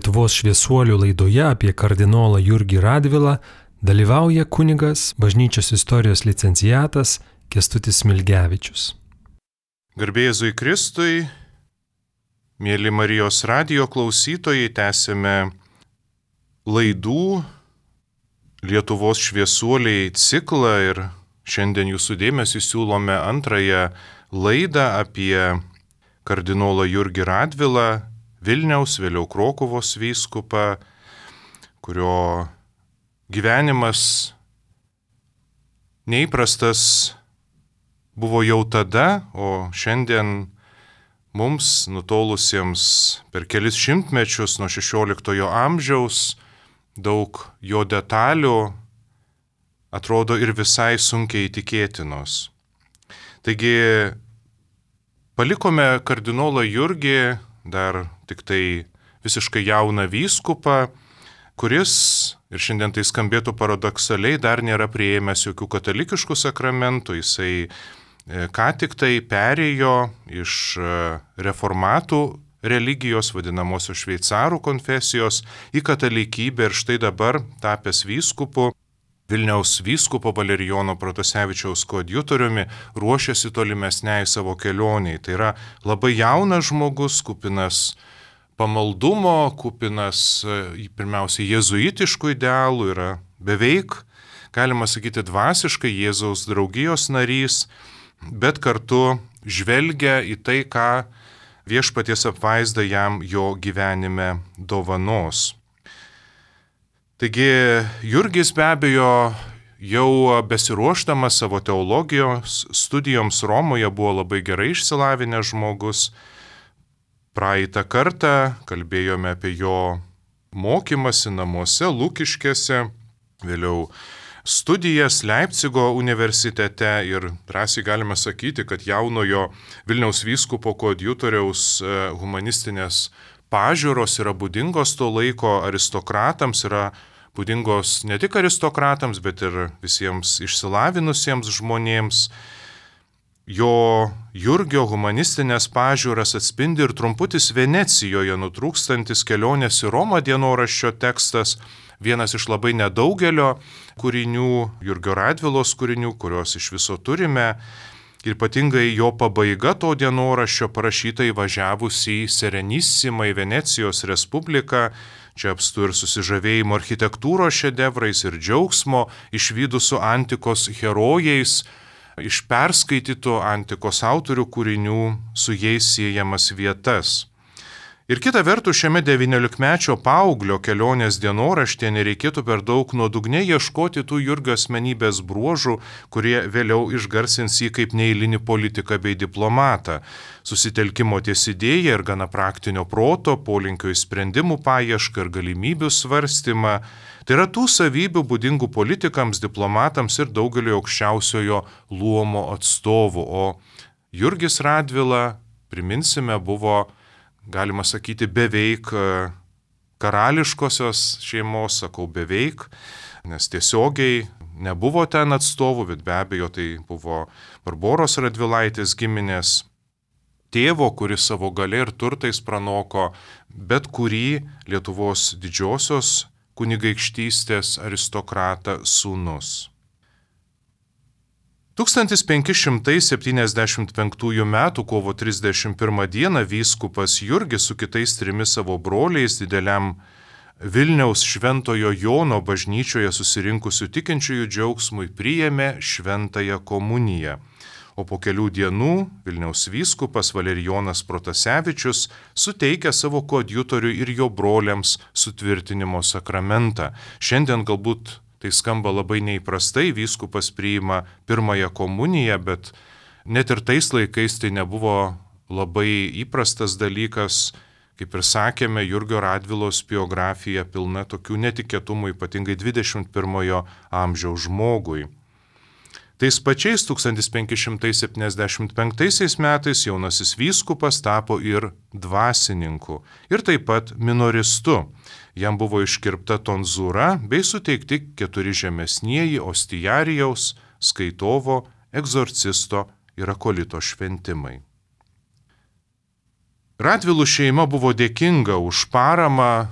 Lietuvos šviesuolių laidoje apie kardinolą Jurgį Radvilą dalyvauja kunigas, bažnyčios istorijos licenciatas Kęstutis Smilgevičius. Garbė Jėzui Kristui, mėly Marijos radijo klausytojai, tęsime laidų Lietuvos šviesuoliai ciklą ir šiandien jūsų dėmesį siūlome antrąją laidą apie kardinolą Jurgį Radvilą, Vilniaus, vėliau Krokuvos vyskupą, kurio gyvenimas neįprastas buvo jau tada, o šiandien mums, nutolusiems per kelis šimtmečius nuo 16 amžiaus, daug jo detalių atrodo ir visai sunkiai įtikėtinos. Taigi palikome kardinolą Jurgį, dar tik tai visiškai jauną vyskupą, kuris, ir šiandien tai skambėtų paradoksaliai, dar nėra priėmęs jokių katalikiškų sakramentų. Jisai ką tik tai perėjo iš reformatų religijos, vadinamosios šveicarų konfesijos, į katalikybę ir štai dabar tapęs vyskupu, Vilniaus vyskupo Valerijono Protasevičiaus koadjutoriumi, ruošiasi tolimesniai savo kelioniai. Tai yra labai jaunas žmogus, kupinas pamaldumo, kupinas pirmiausiai jėzuitiškų idealų, yra beveik, galima sakyti, dvasiškai Jėzaus draugijos narys, bet kartu žvelgia į tai, ką viešpaties apvaizda jam jo gyvenime dovanos. Taigi Jurgis be abejo jau besiruošdamas savo teologijos studijoms Romoje buvo labai gerai išsilavinęs žmogus. Praeitą kartą kalbėjome apie jo mokymąsi namuose, Lukiškėse, vėliau studijas Leipcigo universitete ir drąsiai galime sakyti, kad jaunojo Vilniaus vyskupo koadjutoriaus humanistinės pažiūros yra būdingos to laiko aristokratams, yra būdingos ne tik aristokratams, bet ir visiems išsilavinusiems žmonėms. Jo Jurgio humanistinės pažiūras atspindi ir trumputis Venecijoje nutrūkstantis kelionės į Romą dienoraščio tekstas, vienas iš labai nedaugelio kūrinių, Jurgio Radvilos kūrinių, kuriuos iš viso turime. Ir ypatingai jo pabaiga to dienoraščio parašyta įvažiavus į Serenissimą, į Venecijos Respubliką. Čia apstu ir susižavėjimo architektūros šedevrais ir džiaugsmo išvydusių antikos herojais, iš perskaitytų antikos autorių kūrinių su jais siejamas vietas. Ir kita vertus, šiame 19-mečio paauglio kelionės dienoraštyje nereikėtų per daug nuodugniai ieškoti tų Jurgio asmenybės bruožų, kurie vėliau išgarsins jį kaip neeilinį politiką bei diplomatą. Susitelkimo ties idėja ir gana praktinio proto, polinkio į sprendimų paiešką ir galimybių svarstymą. Tai yra tų savybių būdingų politikams, diplomatams ir daugeliu aukščiausiojo luomo atstovų. O Jurgis Radvila, priminsime, buvo, galima sakyti, beveik karališkosios šeimos, sakau beveik, nes tiesiogiai nebuvo ten atstovų, bet be abejo tai buvo Barboros Radvilaitės giminės tėvo, kuris savo galia ir turtais pranoko bet kurį Lietuvos didžiosios kunigaikštystės aristokratą sūnus. 1575 m. kovo 31 d. vyskupas Jurgis su kitais 3 savo broliais dideliam Vilniaus Šventojo Jono bažnyčioje susirinkusių tikinčiųjų džiaugsmui priėmė šventąją komuniją. O po kelių dienų Vilniaus vyskupas Valerijonas Protasevičius suteikė savo koadjutoriui ir jo broliams sutvirtinimo sakramentą. Šiandien galbūt tai skamba labai neįprastai, vyskupas priima pirmąją komuniją, bet net ir tais laikais tai nebuvo labai įprastas dalykas. Kaip ir sakėme, Jurgio Radvilos biografija pilna tokių netikėtumų, ypatingai 21 amžiaus žmogui. Tais pačiais 1575 metais jaunasis vyskupas tapo ir dvasininku, ir taip pat minoristu. Jam buvo iškirpta tonzūra bei suteikti 4 žemesnieji ostijarijaus, skaitovo, egzorcisto ir akolito šventimai. Radvilų šeima buvo dėkinga už paramą,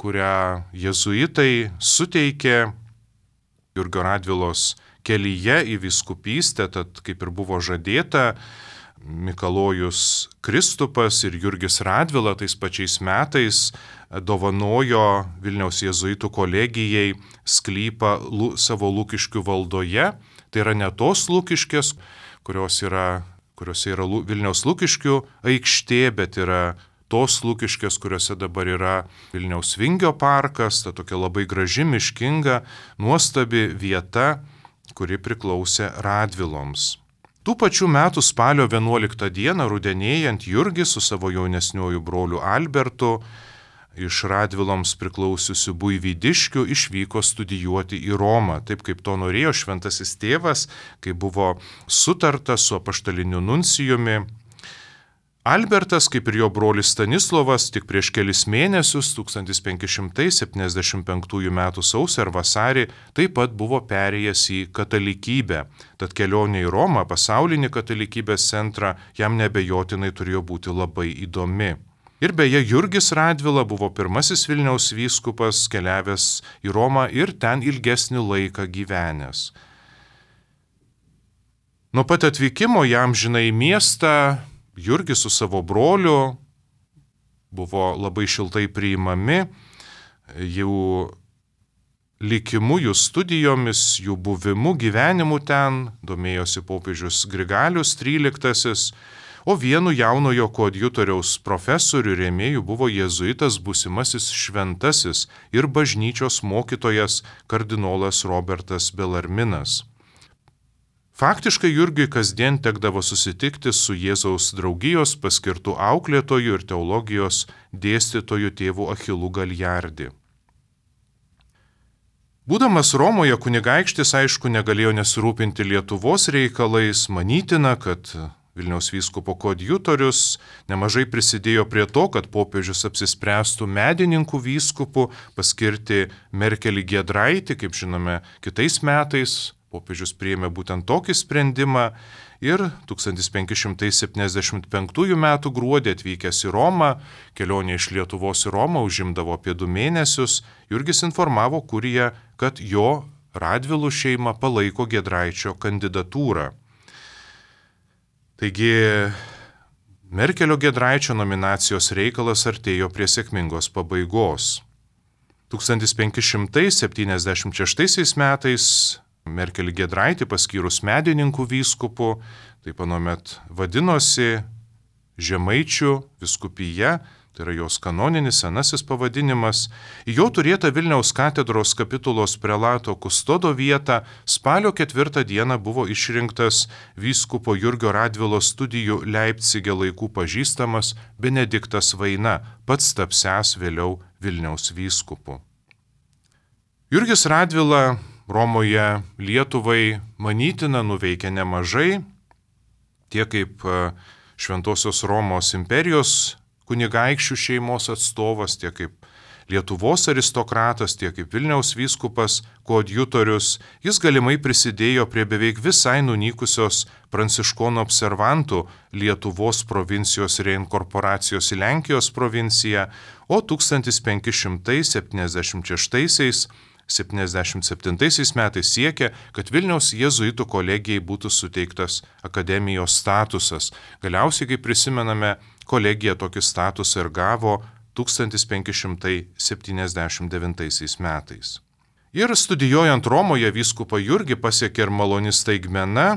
kurią jėzuitai suteikė Jurgio Radvilos kelyje į vyskupystę, tad kaip ir buvo žadėta, Mikalojus Kristupas ir Jurgis Radvila tais pačiais metais dovanojo Vilniaus jėzuitų kolegijai sklypą savo Lukiškių valdoje. Tai yra ne tos Lukiškės, kuriose yra Vilniaus Lukiškių aikštė, bet yra tos Lukiškės, kuriuose dabar yra Vilniaus Vingio parkas, ta tokia labai graži, miškinga, nuostabi vieta, kuri priklausė Radviloms. Tų pačių metų spalio 11 dieną rudenėjant Jurgis su savo jaunesniuoju broliu Albertu iš Radviloms priklausiusių Buivydiškių išvyko studijuoti į Romą, taip kaip to norėjo šventasis tėvas, kai buvo sutarta su apaštaliniu nuncijumi. Albertas, kaip ir jo brolis Stanislovas, tik prieš kelis mėnesius, 1575 m. sausį ar vasarį, taip pat buvo perėjęs į katalikybę. Tad kelionė į Romą, pasaulinį katalikybės centrą, jam neabejotinai turėjo būti labai įdomi. Ir beje, Jurgis Radvila buvo pirmasis Vilniaus vyskupas, keliavęs į Romą ir ten ilgesnį laiką gyvenęs. Nuo pat atvykimo į amžinąjį miestą Jurgis su savo broliu buvo labai šiltai priimami, jų likimu, jų studijomis, jų buvimu, gyvenimu ten domėjosi popiežius Grigalius XIII, o vienu jaunojo koadjutoriaus profesorių rėmėjų buvo jėzuitas būsimasis šventasis ir bažnyčios mokytojas kardinolas Robertas Belarminas. Faktiškai Jurgiui kasdien tekdavo susitikti su Jėzaus draugijos paskirtų auklėtojų ir teologijos dėstytojų tėvu Achilu Galjardi. Būdamas Romoje kunigaikštis, aišku, negalėjo nesirūpinti Lietuvos reikalais, manytina, kad Vilniaus vyskupo koadjutorius nemažai prisidėjo prie to, kad popiežius apsispręstų medininkų vyskupu paskirti Merkelį Giedraitį, kaip žinome, kitais metais. Popiežius priėmė būtent tokį sprendimą ir 1575 m. gruodį atvykęs į Romą, kelionė iš Lietuvos į Romą užimdavo apie 2 mėnesius, Jurgis informavo kuriją, kad jo Radvilų šeima palaiko Giedraičio kandidatūrą. Taigi Merkelio Giedraičio nominacijos reikalas artėjo prie sėkmingos pabaigos. 1576 metais Merkelį Giedraitį paskyrus medininkų vyskupu, taip anuomet vadinosi Žemaičių vyskupija, tai yra jos kanoninis senasis pavadinimas. Į jo turėtą Vilniaus katedros kapitulos prelato kustodo vietą spalio 4 dieną buvo išrinktas vyskupo Jurgio Radvilos studijų Leipcige laikų pažįstamas Benediktas Vaina, pats tapsiąs vėliau Vilniaus vyskupu. Jurgis Radvila Romoje Lietuvai manytina nuveikė nemažai, tiek kaip Šventosios Romos imperijos kunigaikščių šeimos atstovas, tiek kaip Lietuvos aristokratas, tiek kaip Vilniaus vyskupas, koadjutorius. Jis galimai prisidėjo prie beveik visai nunykusios pranciškonų observantų Lietuvos provincijos reinkorporacijos į Lenkijos provinciją, o 1576–77 metais siekė, kad Vilniaus jėzuitų kolegijai būtų suteiktas akademijos statusas. Galiausiai, kaip prisimename, kolegija tokį statusą ir gavo 1579 metais. Ir studijuojant Romoje vyskupą Jurgį pasiekė ir maloni staigmena.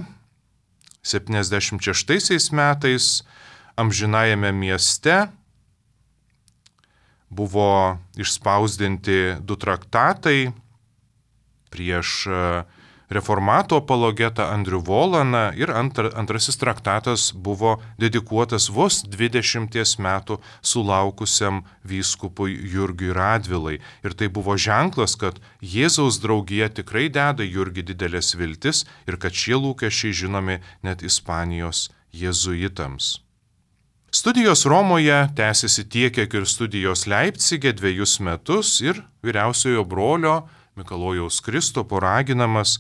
76 metais amžinajame mieste buvo išspausdinti 2 traktatai prieš reformatų apologetą Andrių Volaną ir antrasis traktatas buvo dedikuotas vos 20 metų sulaukusiam vyskupui Jurgiui Radvilai. Ir tai buvo ženklas, kad Jėzaus draugija tikrai deda Jurgį didelės viltis ir kad šie lūkesčiai žinomi net Ispanijos jėzuitams. Studijos Romoje tęsiasi tiek, kiek ir studijos Leipcige 2 metus ir vyriausiojo brolio Mikalojaus Kristupo raginamas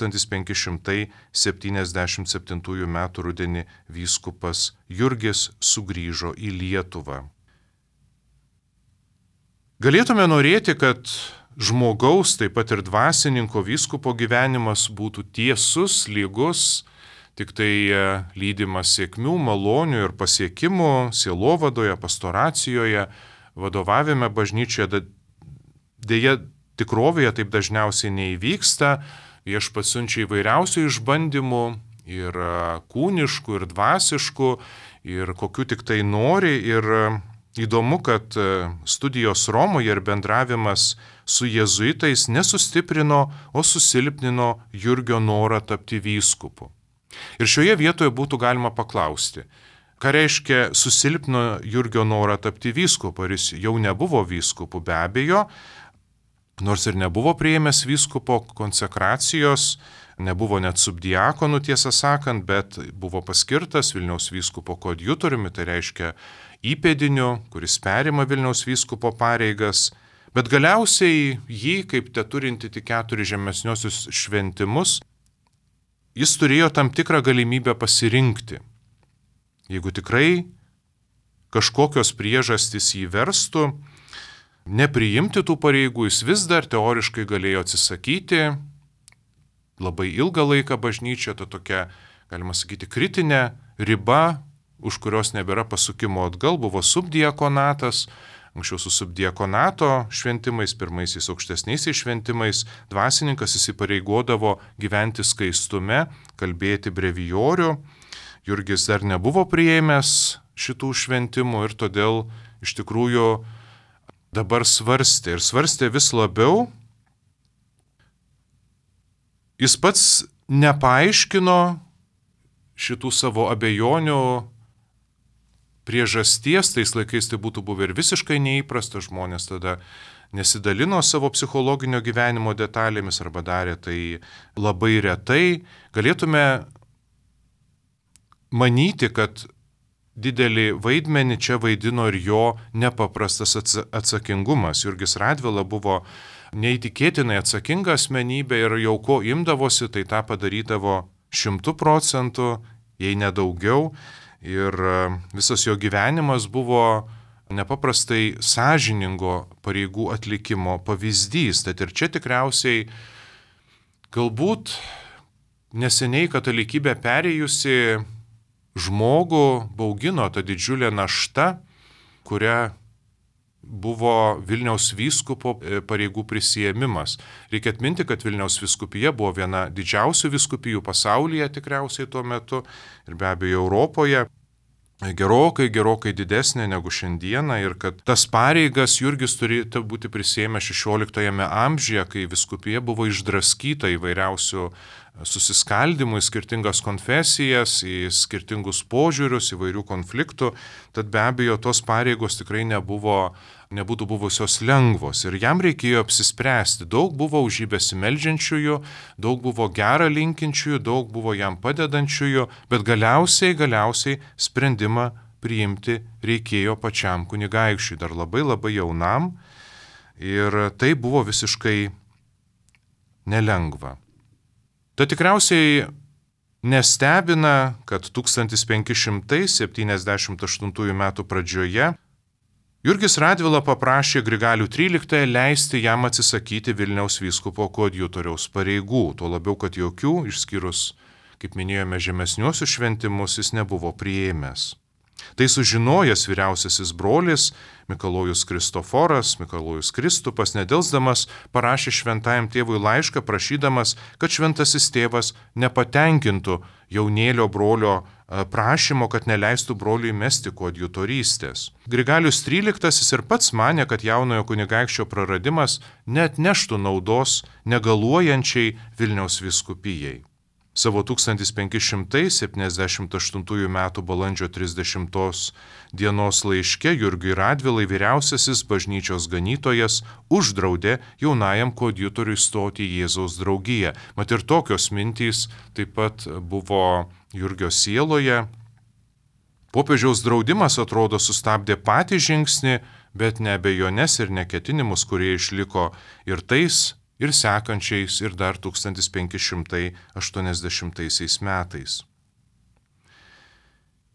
1577 m. rudenį vyskupas Jurgis sugrįžo į Lietuvą. Galėtume norėti, kad žmogaus, taip pat ir dvasininko vyskupo gyvenimas būtų tiesus, lygus, tik tai lydimas sėkmių, malonių ir pasiekimų sielovadoje, pastoracijoje, vadovavime bažnyčioje. Deja, tikrovėje taip dažniausiai neįvyksta, viešpats siunčia įvairiausių išbandymų, ir kūniškų, ir dvasiškų, ir kokių tik tai nori. Ir įdomu, kad studijos Romoje ir bendravimas su jėzuitais nesustiprino, o susilpnino Jurgio norą tapti vyskupu. Ir šioje vietoje būtų galima paklausti, ką reiškia susilpnino Jurgio norą tapti vyskupu, ar jis jau nebuvo vyskupu, be abejo, nors ir nebuvo priėmęs vyskupo konsekracijos, nebuvo net subdiakonų, tiesą sakant, bet buvo paskirtas Vilniaus vyskupo koadjutoriumi, tai reiškia įpėdiniu, kuris perima Vilniaus vyskupo pareigas, bet galiausiai jį, kaip te turinti tik 4 žemesniosius šventimus, jis turėjo tam tikrą galimybę pasirinkti. Jeigu tikrai kažkokios priežastys jį verstų nepriimti tų pareigų, jis vis dar teoriškai galėjo atsisakyti. Labai ilgą laiką bažnyčia, ta tokia, galima sakyti, kritinė riba, už kurios nebėra pasukimo atgal, buvo subdiakonatas. Anksčiau su subdiakonato šventimais, pirmaisiais aukštesniaisiais šventimais, dvasininkas įsipareigodavo gyventi skaistume, kalbėti brevijorių. Jurgis dar nebuvo priėmęs šitų šventimų ir todėl iš tikrųjų dabar svarstė vis labiau. Jis pats nepaaiškino šitų savo abejonių priežasties, tais laikais tai būtų buvę ir visiškai neįprasta, žmonės tada nesidalino savo psichologinio gyvenimo detalėmis arba darė tai labai retai. Galėtume manyti, kad didelį vaidmenį čia vaidino ir jo nepaprastas atsakingumas. Jurgis Radvila buvo neįtikėtinai atsakinga asmenybė ir jau ko imdavosi, tai tą padarydavo 100%, jei nedaugiau. Ir visas jo gyvenimas buvo nepaprastai sąžiningo pareigų atlikimo pavyzdys. Tad ir čia tikriausiai galbūt neseniai katalikybę perėjusi žmogų baugino ta didžiulė našta, kuria buvo Vilniaus vyskupo pareigų prisiėmimas. Reikia atminti, kad Vilniaus vyskupija buvo viena didžiausių vyskupijų pasaulyje tikriausiai tuo metu ir be abejo Europoje. Gerokai didesnė negu šiandieną ir kad tas pareigas Jurgis turėjo būti prisiėmęs 16 amžiuje, kai vyskupija buvo išdraskyta įvairiausių susiskaldimų į skirtingas konfesijas, į skirtingus požiūrius, įvairių konfliktų, tad be abejo tos pareigos tikrai nebūtų buvusios lengvos ir jam reikėjo apsispręsti. Daug buvo už jį besimeldžiančiųjų, daug buvo gerą linkinčiųjų, daug buvo jam padedančiųjų, bet galiausiai sprendimą priimti reikėjo pačiam kunigaikščiui, dar labai jaunam ir tai buvo visiškai nelengva. Tai tikriausiai nestebina, kad 1578 m. pradžioje Jurgis Radvila paprašė Grigalių XIII leisti jam atsisakyti Vilniaus vyskupo koadjutoriaus pareigų, tuo labiau, kad jokių, išskyrus, kaip minėjome, žemesniuosius šventimus, jis nebuvo priėmęs. Tai sužinojęs vyriausiasis brolis Mikalojus Kristoforas, Mikalojus Kristupas, nedelsdamas parašė šventajam tėvui laišką, prašydamas, kad šventasis tėvas nepatenkintų jaunėlio brolio prašymo, kad neleistų broliui mesti koadjutorystės. Grigalius XIII ir pats manė, kad jaunojo kunigaikščio praradimas neatneštų naudos negaluojančiai Vilniaus vyskupijai. Savo 1578 m. balandžio 30 dienos laiške Jurgiui Radvilai vyriausiasis bažnyčios ganytojas uždraudė jaunajam koadjutoriui stoti į Jėzaus draugiją. Mat ir tokios mintys taip pat buvo Jurgio sieloje. Popiežiaus draudimas atrodo sustabdė patį žingsnį, bet ne abejones ir neketinimus, kurie išliko ir tais, ir sekančiais, ir dar 1580 metais.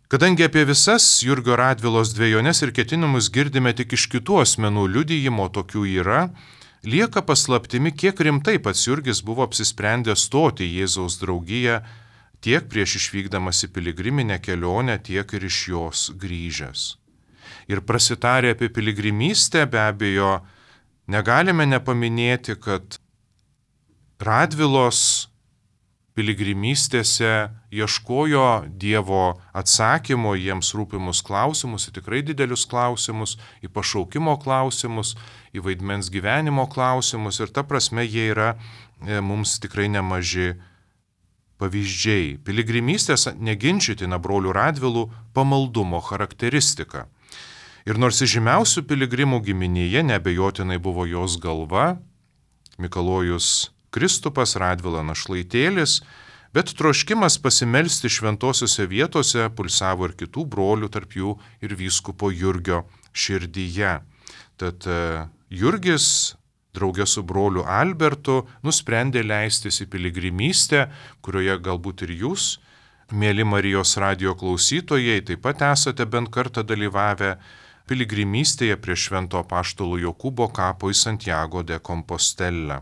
Kadangi apie visas Jurgio Radvilos dvejones ir ketinimus girdime tik iš kitų asmenų liudijimo, tokių yra, lieka paslaptimi, kiek rimtai pats Jurgis buvo apsisprendęs stoti į Jėzaus draugiją tiek prieš išvykdamas į piligriminę kelionę, tiek ir iš jos grįžęs. Ir prasitarę apie piligrimystę, be abejo, negalime nepaminėti, kad Radvilos piligrimystėse ieškojo Dievo atsakymo į jiems rūpimus klausimus, į tikrai didelius klausimus, į pašaukimo klausimus, į vaidmens gyvenimo klausimus, ir ta prasme jie yra mums tikrai nemaži pavyzdžiai. Piligrimystės neginčytina brolių Radvilų pamaldumo charakteristika. Ir nors žymiausių piligrimų giminėje neabejotinai buvo jos galva, Mikalojus Kristupas, Radvila našlaitėlis, bet troškimas pasimelsti šventosiuose vietose pulsavo ir kitų brolių, tarp jų ir vyskupo Jurgio širdyje. Tad Jurgis, draugė su broliu Albertu, nusprendė leistis į piligrimystę, kurioje galbūt ir jūs, mėly Marijos radijo klausytojai, taip pat esate bent kartą dalyvavę piligrimystėje prie Švento apaštalo Jokūbo kapo į Santiago de Compostela.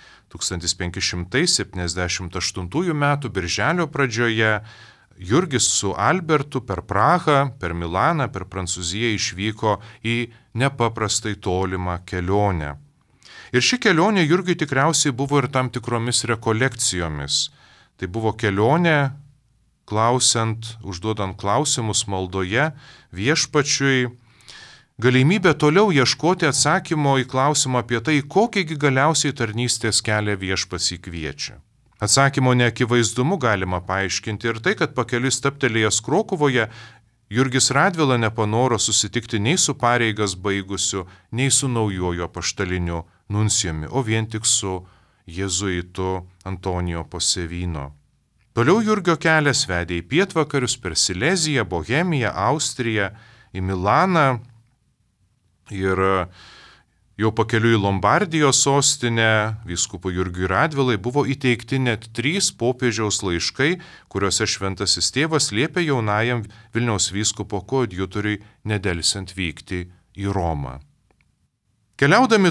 1578 m. birželio pradžioje Jurgis su Albertu per Prahą, per Milaną, per Prancūziją išvyko į nepaprastai tolimą kelionę. Ir ši kelionė Jurgiui tikriausiai buvo ir tam tikromis rekolekcijomis. Tai buvo kelionė klausiant, užduodant klausimus maldoje viešpačiui, galimybė toliau ieškoti atsakymo į klausimą apie tai, kokįgi galiausiai tarnystės kelią viešpats įkviečia. Atsakymo neakivaizdumu galima paaiškinti ir tai, kad pakeliui stabtelėjęs Krokuvoje, Jurgis Radvila nepanoro susitikti nei su pareigas baigusiu, nei su naujuoju apaštaliniu nuncijumi, o vien tik su jėzuitu Antonijo Posevino. Toliau Jurgio kelias vedė į pietvakarius per Sileziją, Bohemiją, Austriją, į Milaną, ir jau pakeliui į Lombardijos sostinę vyskupui Jurgiui Radvilai buvo įteikti net 3 popiežiaus laiškai, kuriuose šventasis tėvas liepė jaunajam Vilniaus vyskupo koadjutoriui nedelsiant vykti į Romą. Keliaudami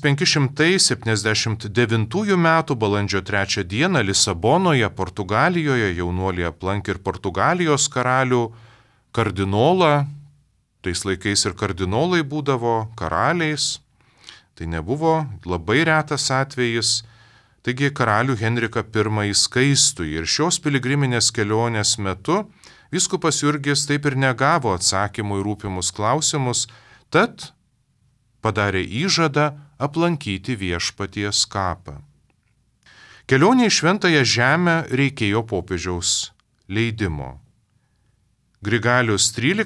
1579 m. balandžio 3 d. Lisabonoje, Portugalijoje, jaunuoliai aplankė ir Portugalijos karalių kardinolą. Tais laikais ir kardinolai būdavo karaliais, tai nebuvo labai retas atvejis, taigi karalių Henriką I Skaistųjį. Ir šios piligriminės kelionės metu vyskupas Jurgis taip ir negavo atsakymų į rūpimus klausimus, tad padarė įžadą aplankyti viešpaties kapą. Kelionė į Šventąją Žemę reikėjo popiežiaus leidimo. Grigalius XIII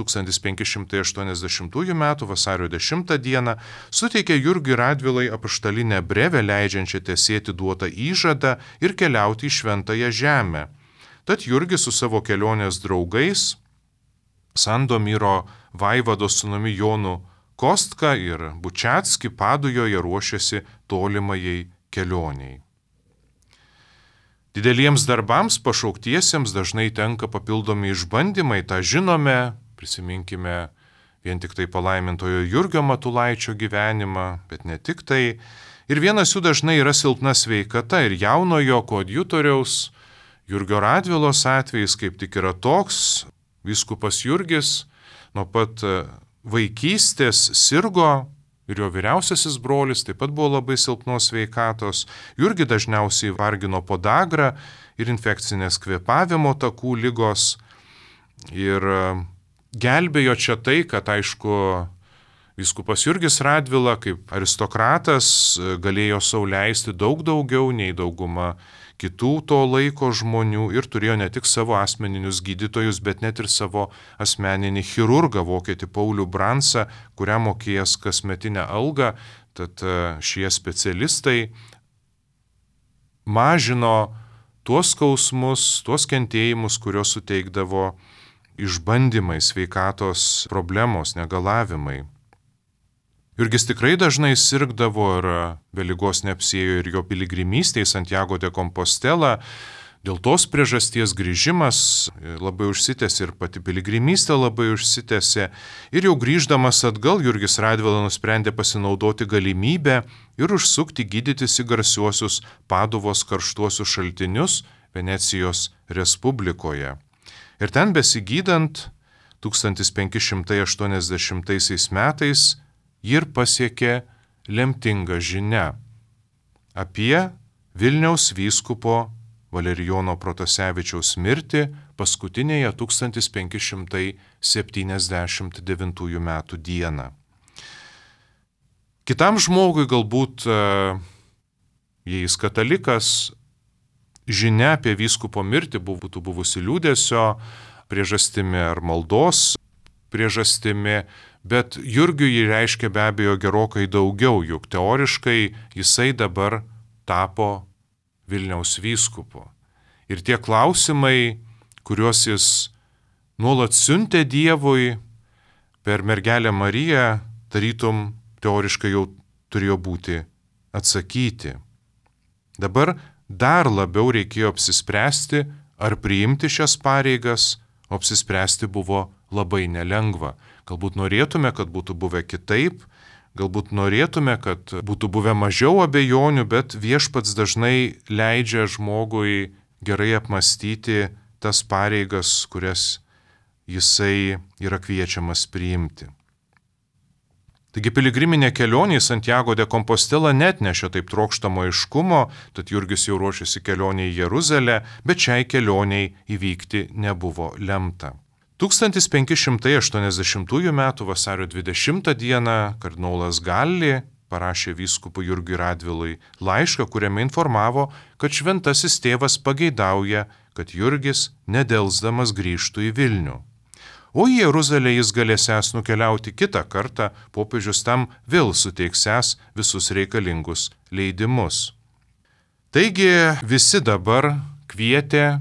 1580 m. vasario 10 d. suteikė Jurgiui Radvilai apaštalinę brevę, leidžiančią tesėti duotą įžadą ir keliauti į Šventąją Žemę. Tad Jurgis su savo kelionės draugais, Sandomiro vaivados sūnumi Jonu Kostka ir Bučiatski Padujoje ruošėsi tolimajai kelioniai. Dideliems darbams pašauktiesiems dažnai tenka papildomi išbandymai, tą žinome, prisiminkime vien tik tai palaimintojo Jurgio Matulaičio gyvenimą, bet ne tik tai. Ir vienas jų dažnai yra silpna sveikata ir jaunojo koadjutoriaus Jurgio Radvilos atvejis kaip tik yra toks. Vyskupas Jurgis nuo pat vaikystės sirgo ir jo vyriausiasis brolis taip pat buvo labai silpnos sveikatos. Jurgį dažniausiai vargino podagra ir infekcinės kvėpavimo takų ligos. Ir gelbėjo čia tai, kad aišku, vyskupas Jurgis Radvila kaip aristokratas galėjo sau leisti daug daugiau nei dauguma kitų to laiko žmonių ir turėjo ne tik savo asmeninius gydytojus, bet net ir savo asmeninį chirurgą, vokietį Paulių Bransą, kuriam mokėjęs kasmetinę algą. Tad šie specialistai mažino tuos skausmus, tuos kentėjimus, kurios suteikdavo išbandymai, sveikatos problemos, negalavimai. Jurgis tikrai dažnai sirgdavo ir be ligos neapsėjo ir jo piligrimystė į Santiago de Compostela. Dėl tos priežasties grįžimas labai užsitęsė ir pati piligrimystė labai užsitęsė. Ir jau grįždamas atgal Jurgis Radvila nusprendė pasinaudoti galimybę ir užsukti gydytis į garsiuosius Paduvos karštuosius šaltinius Venecijos Respublikoje. Ir ten besigydant 1580 metais jį ir pasiekė lemtinga žinia apie Vilniaus vyskupo Valerijono Protasevičiaus mirtį paskutinėje 1579 metų dieną. Kitam žmogui galbūt, jei jis katalikas, žinia apie vyskupo mirtį būtų buvusi liūdesio priežastimi ar maldos priežastimi, bet Jurgiui jį reiškia be abejo gerokai daugiau, juk teoriškai jisai dabar tapo Vilniaus vyskupu. Ir tie klausimai, kuriuos jis nuolat siuntė Dievui per mergelę Mariją, tarytum teoriškai jau turėjo būti atsakyti. Dabar dar labiau reikėjo apsispręsti, ar priimti šias pareigas, o apsispręsti buvo labai nelengva. Galbūt norėtume, kad būtų buvę kitaip, galbūt norėtume, kad būtų buvę mažiau abejonių, bet viešpats dažnai leidžia žmogui gerai apmastyti tas pareigas, kurias jisai yra kviečiamas priimti. Taigi piligriminė kelionė į Santiago de Compostela netnešė taip trokštamo aiškumo, tad Jurgis jau ruošėsi kelionė į Jeruzalę, bet šiai kelioniai įvykti nebuvo lemta. 1580 m. vasario 20 d. kardinolas Galli parašė vyskupui Jurgiui Radvilai laišką, kuriame informavo, kad šventasis tėvas pageidauja, kad Jurgis nedelsdamas grįžtų į Vilnių. O į Jeruzalę jis galėsęs nukeliauti kitą kartą, popiežius tam vėl suteiksęs visus reikalingus leidimus. Taigi visi dabar kvietė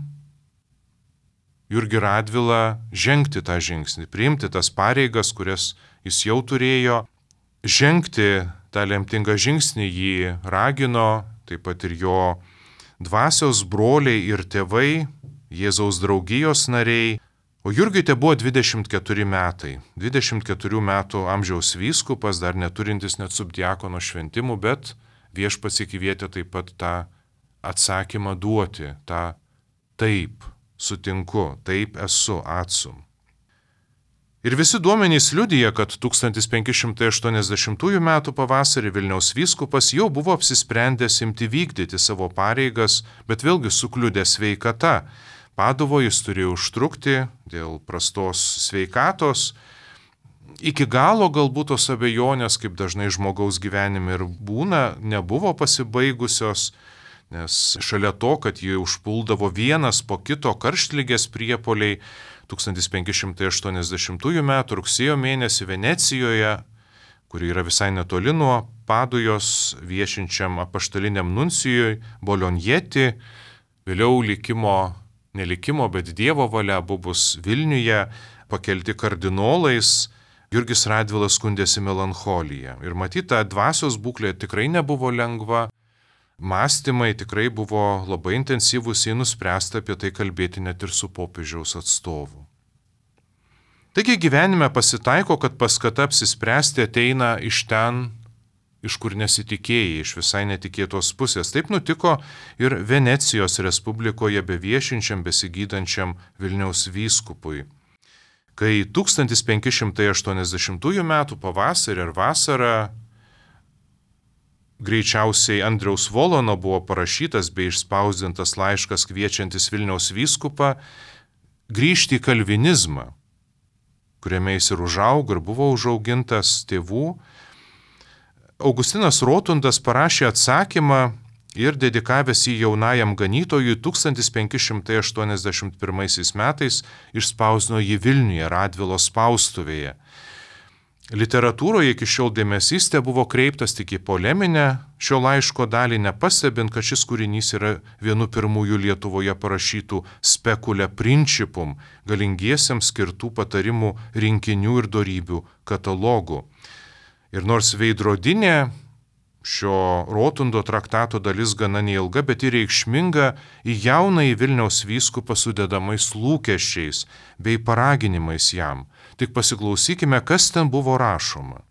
Jurgį Radvilą žengti tą žingsnį, priimti tas pareigas, kurias jis jau turėjo, žengti tą lemtingą žingsnį jį ragino, taip pat ir jo dvasios broliai ir tėvai, Jėzaus draugijos nariai, o Jurgiui te buvo 24 metai. 24 metų amžiaus vyskupas, dar neturintis net subdiakono šventimų, bet viešpats kvietė taip pat tą atsakymą duoti, tą taip. Sutinku, taip esu, atsum. Ir visi duomenys liudija, kad 1580 m. pavasarį Vilniaus vyskupas jau buvo apsisprendęs imti vykdyti savo pareigas, bet vėlgi sukliudė sveikata. Paduvoje jis turėjo užtrukti dėl prastos sveikatos. Iki galo galbūt tos abejonės, kaip dažnai žmogaus gyvenime ir būna, nebuvo pasibaigusios, nes šalia to, kad jį užpuldavo vienas po kito karštligės priepuoliai, 1580 m. rugsėjo mėnesį Venecijoje, kuri yra visai netoli nuo Padujos, viešinčiam apaštaliniam nuncijui Bolonjeti, vėliau bet Dievo valia buvus Vilniuje, pakelti kardinolais, Jurgis Radvilas skundėsi melancholija. Ir matyt, ta dvasios būklė tikrai nebuvo lengva, mąstymai tikrai buvo labai intensyvūs, jį nuspręsta apie tai kalbėti net ir su popiežiaus atstovu. Taigi gyvenime pasitaiko, kad paskata apsispręsti ateina iš ten, iš kur nesitikėjai, iš visai netikėtos pusės. Taip nutiko ir Venecijos Respublikoje beviešinčiam, besigydančiam Vilniaus vyskupui. Kai 1580 m. pavasarį ir vasarą greičiausiai Andriaus Volono buvo parašytas bei išspausdintas laiškas kviečiantis Vilniaus vyskupą grįžti į kalvinizmą, kuriame jis ir užaugo ir buvo užaugintas tėvų. Augustinas Rotundas parašė atsakymą ir dedikavęs jį jaunajam ganytojui 1581 metais išspausdino jį Vilniuje Radvilos spaustuvėje. Literatūroje iki šiol dėmesys te buvo kreiptas tik į poleminę šio laiško dalį, nepastebint, kad šis kūrinys yra vienu pirmųjų Lietuvoje parašytų specula principum, galingiesiems skirtų patarimų rinkinių ir dorybių katalogų. Ir nors veidrodinė šio Rotundo traktato dalis gana neilga, bet ir reikšminga į jaunąjį Vilniaus vyskupą sudedamais lūkesčiais bei paraginimais jam. Tik pasiklausykime, kas ten buvo rašoma.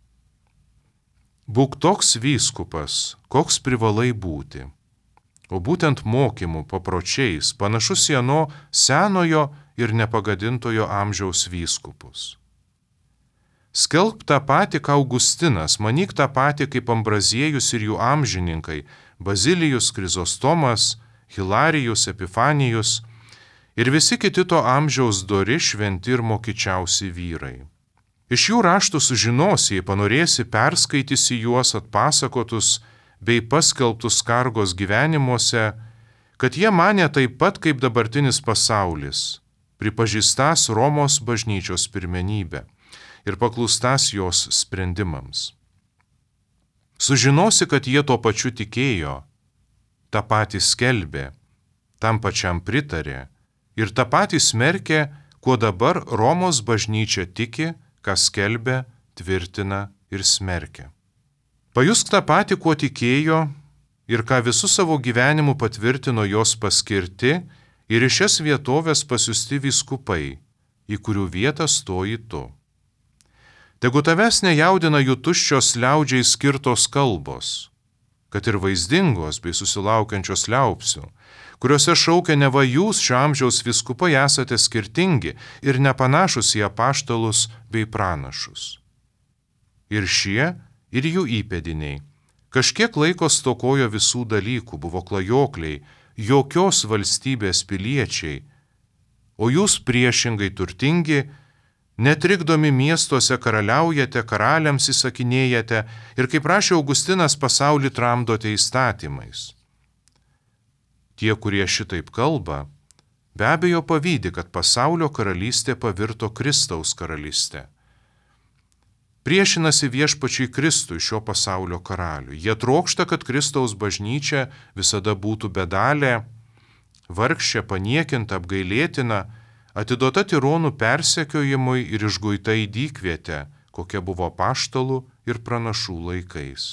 Būk toks vyskupas, koks privalai būti. O būtent mokymų, papročiais, panašus į ano senojo ir nepagadintojo amžiaus vyskupus. Skelbk tą patį, ką Augustinas, manyk tą patį kaip Ambraziejus ir jų amžininkai, Bazilijus, Krizostomas, Hilarijus, Epifanijus ir visi kiti to amžiaus dori, šventi ir mokyčiausi vyrai. Iš jų raštų sužinosi, jei panorėsi, perskaitysi juos atpasakotus bei paskelbtus Kargos gyvenimuose, kad jie manė taip pat kaip dabartinis pasaulis, pripažįstas Romos bažnyčios pirmenybę ir paklūstas jos sprendimams. Sužinosi, kad jie tuo pačiu tikėjo, tą patį skelbė, tam pačiam pritarė ir tą patį smerkė, kuo dabar Romos bažnyčia tiki, ką skelbia, tvirtina ir smerkia. Pajusk tą patį, kuo tikėjo ir ką visų savo gyvenimu patvirtino jos paskirti ir iš šias vietovės pasiųsti vyskupai, į kurių vietą stoji tu. Tegu tavęs nejaudina jų tuščios liaudžiai skirtos kalbos, kad ir vaizdingos bei susilaukiančios liaupsių, kuriuose šaukia neva jūs šio amžiaus vyskupai esate skirtingi ir nepanašus į apaštalus bei pranašus. Ir šie, ir jų įpėdiniai, kažkiek laiko stokojo visų dalykų, buvo klajokliai, jokios valstybės piliečiai, o jūs priešingai turtingi, netrikdomi miestuose karaliaujate, karaliams įsakinėjate ir, kaip rašė Augustinas, pasaulį tramdote įstatymais. Tie, kurie šitaip kalba, be abejo pavydi, kad pasaulio karalystė pavirto Kristaus karalystė. Priešinasi viešpačiui Kristui, šio pasaulio karaliui. Jie trokšta, kad Kristaus bažnyčia visada būtų bedalė, vargšė, paniekinta, apgailėtina, atiduota tironų persekiojimui ir išguita į dykvietę, kokia buvo apaštalų ir pranašų laikais.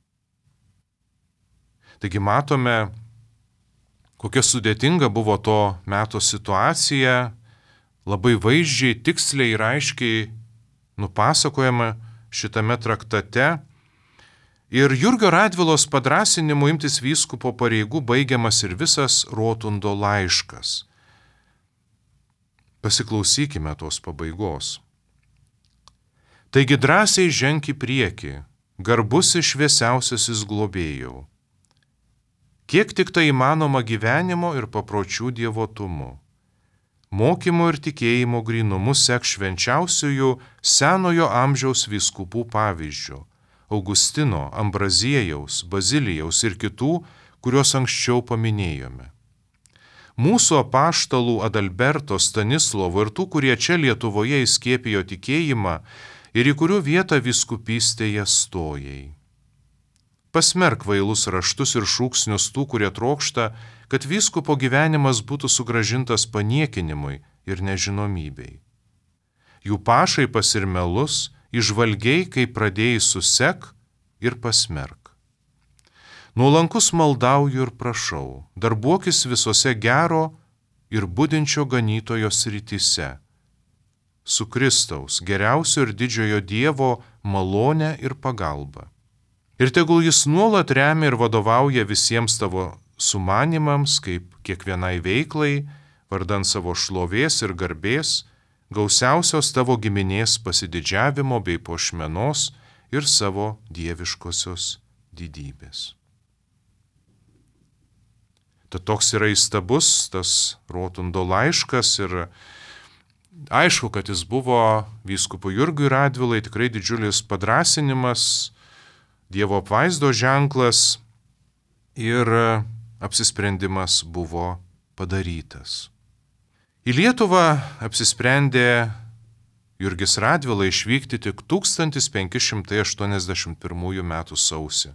Taigi matome, kokia sudėtinga buvo to meto situacija, labai vaizdžiai, tiksliai ir aiškiai nupasakojama šitame traktate. Ir Jurgio Radvilos padrąsinimu imtis vyskupo pareigų baigiamas ir visas Rotundo laiškas. Pasiklausykime tos pabaigos. Taigi drąsiai ženk į priekį, garbusis šviesiausiasis globėjau. Kiek tik tai įmanoma gyvenimo ir papročių dievotumu. Mokymo ir tikėjimo grynumu sek švenčiausiųjų senojo amžiaus vyskupų pavyzdžių – Augustino, Ambraziejaus, Bazilijaus ir kitų, kuriuos anksčiau paminėjome. Mūsų apaštalų Adalberto, Stanislovo ir tų, kurie čia Lietuvoje įskiepijo tikėjimą ir į kurių vietą vyskupystėje stojai. Pasmerk kvailus raštus ir šūksnius tų, kurie trokšta, kad vyskupo gyvenimas būtų sugrąžintas paniekinimui ir nežinomybei. Jų pašaipas ir melus įžvalgiai, kai pradėjai susek ir pasmerk. Nuolankus maldauju ir prašau, darbuokis visose gero ir budinčio ganytojo srityse, su Kristaus, geriausio ir didžiojo Dievo malone ir pagalba. Ir tegul jis nuolat remia ir vadovauja visiems tavo sumanimams, kaip kiekvienai veiklai, vardan savo šlovės ir garbės, gausiausios tavo giminės pasididžiavimo bei puošmenos ir savo dieviškosios didybės. Tad toks yra įstabus tas Rotundo laiškas ir aišku, kad jis buvo vyskupui Jurgiui Radvilai tikrai didžiulis padrąsinimas, Dievo apvaizdo ženklas ir apsisprendimas buvo padarytas. Į Lietuvą apsisprendė Jurgis Radvila išvykti tik 1581 m. sausį.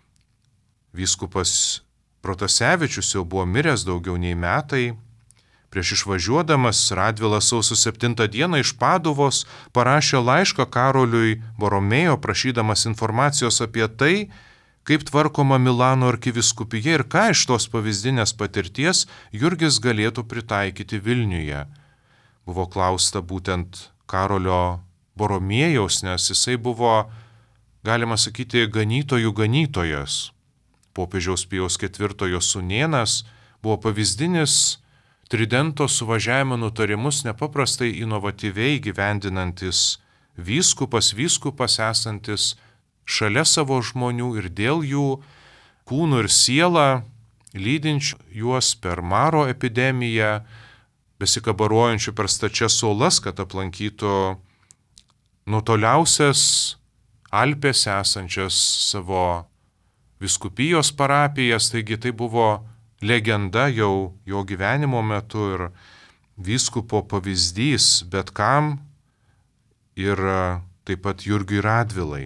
Vyskupas Protasevičius jau buvo miręs daugiau nei metai, Prieš išvažiuodamas Radvilas sausio 7 dieną iš Paduvos parašė laišką Karoliui Boromėjo, prašydamas informacijos apie tai, kaip tvarkoma Milano arkivyskupija ir ką iš tos pavyzdinės patirties Jurgis galėtų pritaikyti Vilniuje. Buvo klausta būtent Karolio Boromėjaus, nes jisai buvo, galima sakyti, ganytojų ganytojas. Popiežiaus Pijaus IV sūnėnas buvo pavyzdinis Tridento suvažiavimo nutarimus nepaprastai inovatyviai gyvendinantis vyskupas esantis šalia savo žmonių ir dėl jų kūnų ir sielą lydinčių juos per maro epidemiją, besikabarojančių per stačias uolas, kad aplankytų nutoliausias Alpėse esančias savo vyskupijos parapijas, taigi tai buvo legenda jau jo gyvenimo metu ir vyskupo pavyzdys bet kam ir taip pat Jurgiui Radvilai.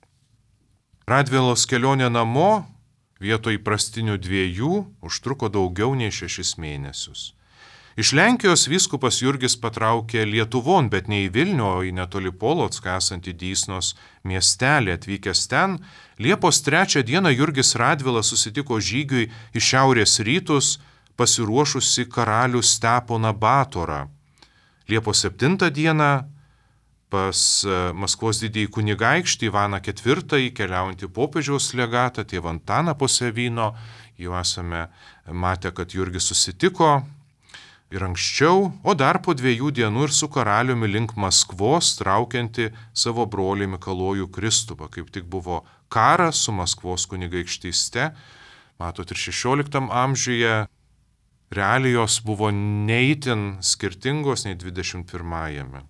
Radvilos kelionė namo vietoj įprastinių 2 užtruko daugiau nei 6 mėnesius. Iš Lenkijos vyskupas Jurgis patraukė Lietuvon, bet ne į Vilnių, o į netoli Polocką esantį Dysnos miestelį. Atvykęs ten, Liepos 3 dieną Jurgis Radvila susitiko žygiui į šiaurės rytus, pasiruošusi karalių Steponą Batorą. Liepos 7 dieną pas Maskvos didįjį kunigaikštį Ivaną IV keliaujantį popiežiaus legatą, tėvą Antaną Posevino, jau esame matę, kad Jurgis susitiko ir anksčiau, o dar po 2 dienų ir su karaliumi link Maskvos traukianti savo brolį Mikalojų Kristupą. Kaip tik buvo karas su Maskvos kunigaikštyste. Matot, ir 16 amžiuje realijos buvo neįtin skirtingos nei 21-ame.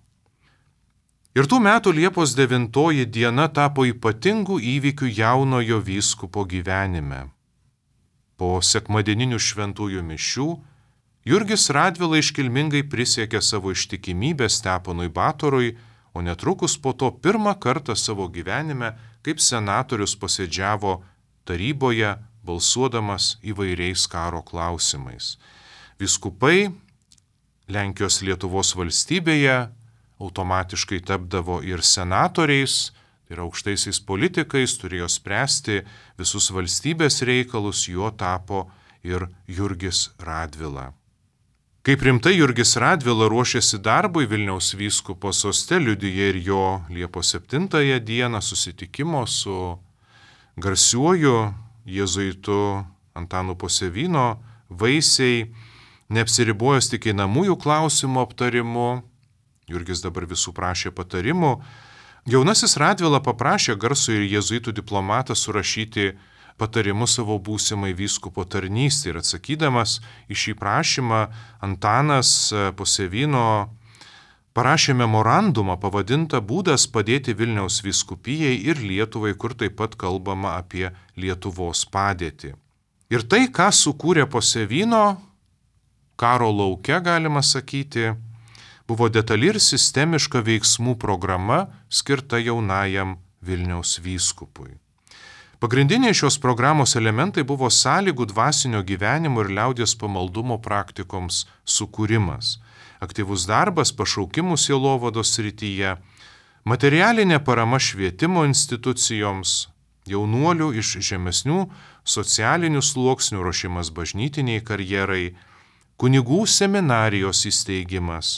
Ir tų metų Liepos 9 diena tapo ypatingų įvykių jaunojo vyskupo gyvenime. Po sekmadieninių šventųjų mišių Jurgis Radvila iškilmingai prisiekė savo ištikimybę Steponui Batorui, o netrukus po to pirmą kartą savo gyvenime kaip senatorius posėdžiavo taryboje, balsuodamas įvairiais karo klausimais. Vyskupai Lenkijos Lietuvos valstybėje automatiškai tapdavo ir senatoriais, tai yra aukštaisiais politikais, turėjo spręsti visus valstybės reikalus, juo tapo ir Jurgis Radvila. Kaip rimtai Jurgis Radvila ruošėsi darbui Vilniaus vyskupo soste, liudija ir jo Liepos 7 dieną susitikimo su garsiuoju jėzuitu Antanu Posevino vaisiai, neapsiribojęs tik einamųjų klausimų aptarimu. Jurgis dabar visų prašė patarimų. Jaunasis Radvila paprašė garsų ir jėzuitų diplomatą surašyti patarimus savo būsimai vyskupo tarnystė ir atsakydamas į šį prašymą Antanas Posevino parašė memorandumą pavadintą Būdas padėti Vilniaus vyskupijai ir Lietuvai, kur taip pat kalbama apie Lietuvos padėtį. Ir tai, ką sukūrė Posevino, karo lauke galima sakyti, buvo detali ir sistemiška veiksmų programa skirta jaunajam Vilniaus vyskupui. Pagrindiniai šios programos elementai buvo sąlygų dvasinio gyvenimo ir liaudies pamaldumo praktikoms sukūrimas, aktyvus darbas pašaukimų sielovados srityje, materialinė parama švietimo institucijoms, jaunuolių iš žemesnių socialinių sluoksnių ruošimas bažnytiniai karjerai, kunigų seminarijos įsteigimas,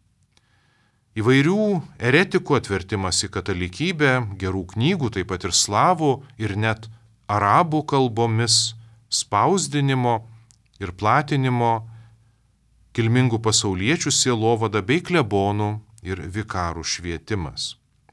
įvairių eretikų atvertimas į katalikybę, gerų knygų, taip pat ir slavų ir net arabų kalbomis, spausdinimo ir platinimo, kilmingų pasauliečių sielovada bei klebonų ir vikarų švietimas.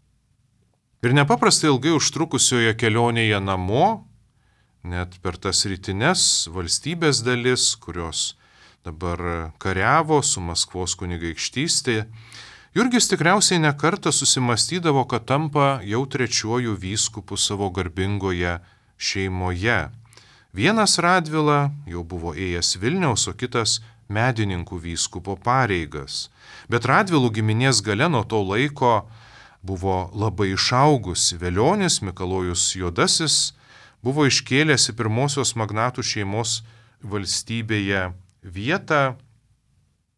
Ir nepaprastai ilgai užtrukusioje kelionėje namo, net per tas rytines valstybės dalis, kurios dabar kariavo su Maskvos kunigaikštystė, Jurgis tikriausiai nekartą susimastydavo, kad tampa jau 3 vyskupu savo garbingoje šeimoje. Vienas Radvila jau buvo ėjęs Vilniaus, o kitas medininkų vyskupo pareigas. Bet Radvilų giminės galia nuo to laiko buvo labai išaugusi. Velionis Mikalojus Juodasis buvo iškėlęs į pirmosios magnatų šeimos valstybėje vietą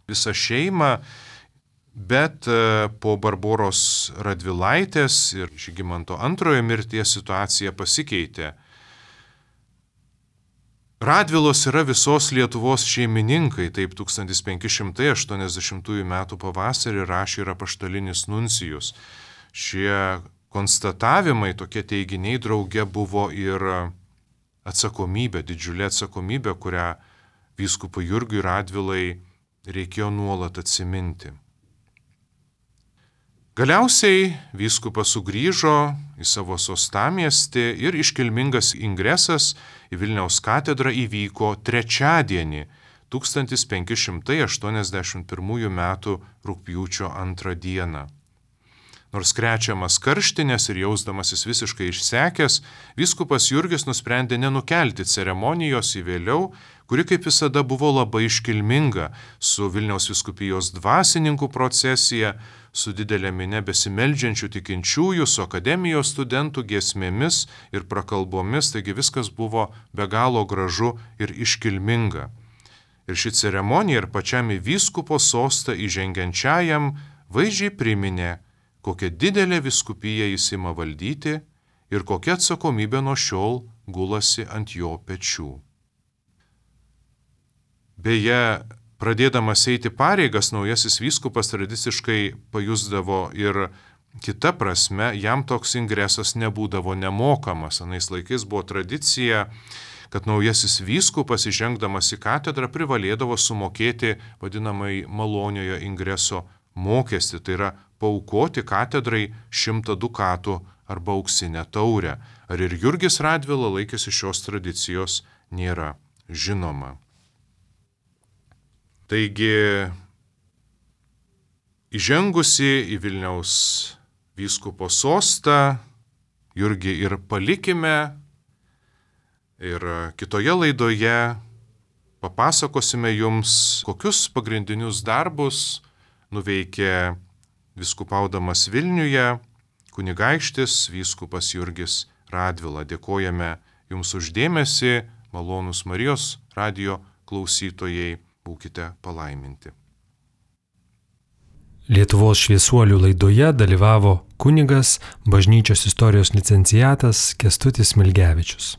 visą šeimą, bet po Barboros Radvilaitės ir Žygimanto II mirties situacija pasikeitė. Radvilos yra visos Lietuvos šeimininkai, taip 1580 m. pavasarį rašė ir apaštalinis nuncijus. Šie konstatavimai, tokie teiginiai drauge buvo ir atsakomybė, didžiulė atsakomybė, kurią vyskupui Jurgiui Radvilai reikėjo nuolat atsiminti. Galiausiai vyskupas sugrįžo į savo sostamiestį ir iškilmingas ingresas į Vilniaus katedrą įvyko trečiadienį, 1581 m. rugpjūčio 2 dieną. Nors krečiamas karštinės ir jausdamasis visiškai išsekęs, vyskupas Jurgis nusprendė nenukelti ceremonijos į vėliau, kuri kaip visada buvo labai iškilminga, su Vilniaus vyskupijos dvasininkų procesija, su didelė minia besimeldžiančių tikinčiųjų, su akademijos studentų giesmėmis ir prakalbomis, taigi viskas buvo be galo gražu ir iškilminga. Ir ši ceremonija ir pačiam į vyskupo sostą įžengiančiajam vaizdžiai priminė, kokia didelė vyskupija jis ima valdyti ir kokia atsakomybė nuo šiol gulasi ant jo pečių. Beje, pradėdamas eiti pareigas, naujasis vyskupas tradiciškai pajusdavo ir kita prasme, jam toks ingresas nebūdavo nemokamas. Anais laikais buvo tradicija, kad naujasis vyskupas įžengdamas į katedrą privalėdavo sumokėti vadinamai maloniojo ingreso mokestį, tai yra paaukoti katedrai 100 dukatų arba auksinę taurę. Ar ir Jurgis Radvila laikėsi šios tradicijos, nėra žinoma. Taigi, įžengusi į Vilniaus vyskupo sostą, Jurgį ir palikime, ir kitoje laidoje papasakosime jums, kokius pagrindinius darbus nuveikė vyskupaudamas Vilniuje kunigaikštis vyskupas Jurgis Radvila. Dėkojame jums už dėmesį, malonūs Marijos radijo klausytojai, būkite palaiminti. Lietuvos šviesuolių laidoje dalyvavo kunigas, bažnyčios istorijos licenciatas Kęstutis Smilgevičius.